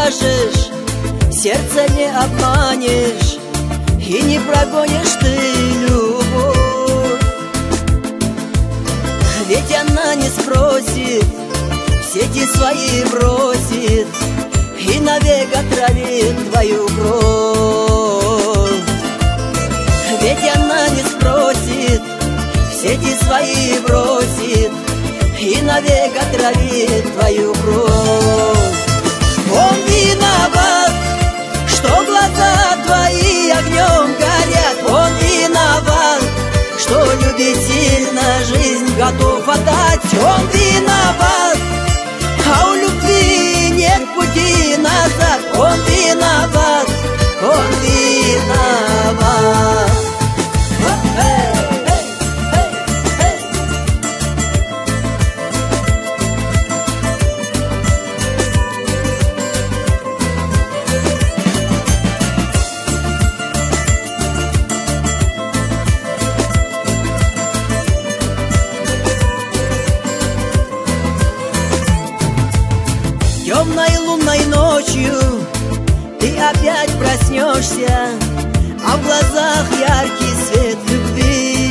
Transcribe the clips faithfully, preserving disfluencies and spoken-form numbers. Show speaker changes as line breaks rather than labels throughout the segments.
скажешь, сердце не обманешь и не прогонишь ты любовь. Ведь она не спросит, в сети свои бросит и навек отравит твою кровь. Ведь она не спросит, в сети свои бросит и навек отравит твою кровь. Он виноват, что глаза твои огнем горят. Он виноват, что любит сильно, жизнь готов отдать. Он виноват, а у любви нет пути назад. Он виноват, он виноват. Темной лунной ночью ты опять проснешься, а в глазах яркий свет любви.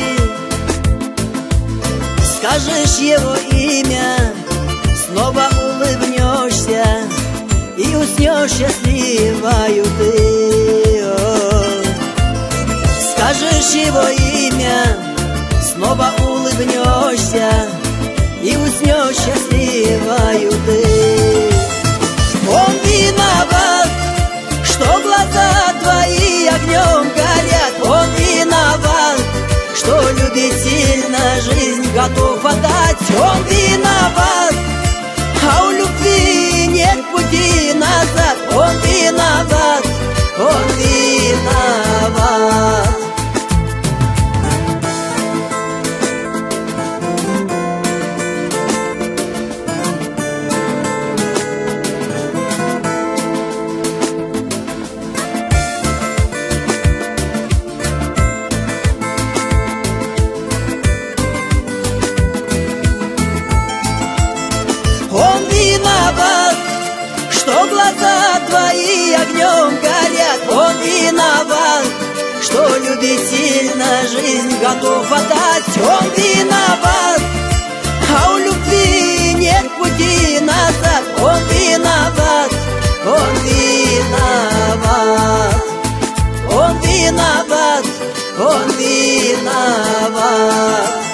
Скажешь его имя, снова улыбнешься и уснешь счастливою ты. О. Скажешь его имя, снова улыбнешься и уснешь счастливою ты. Он виноват, что глаза твои огнем горят. Он виноват, что любит сильно, жизнь готов отдать. Он виноват, а у любви нет пути назад. Он виноват, он виноват. Он виноват, что глаза твои огнем горят. Он виноват, что любит сильно, жизнь готов отдать. Он виноват, а у любви нет пути назад. Он виноват, он виноват. Он виноват, он виноват.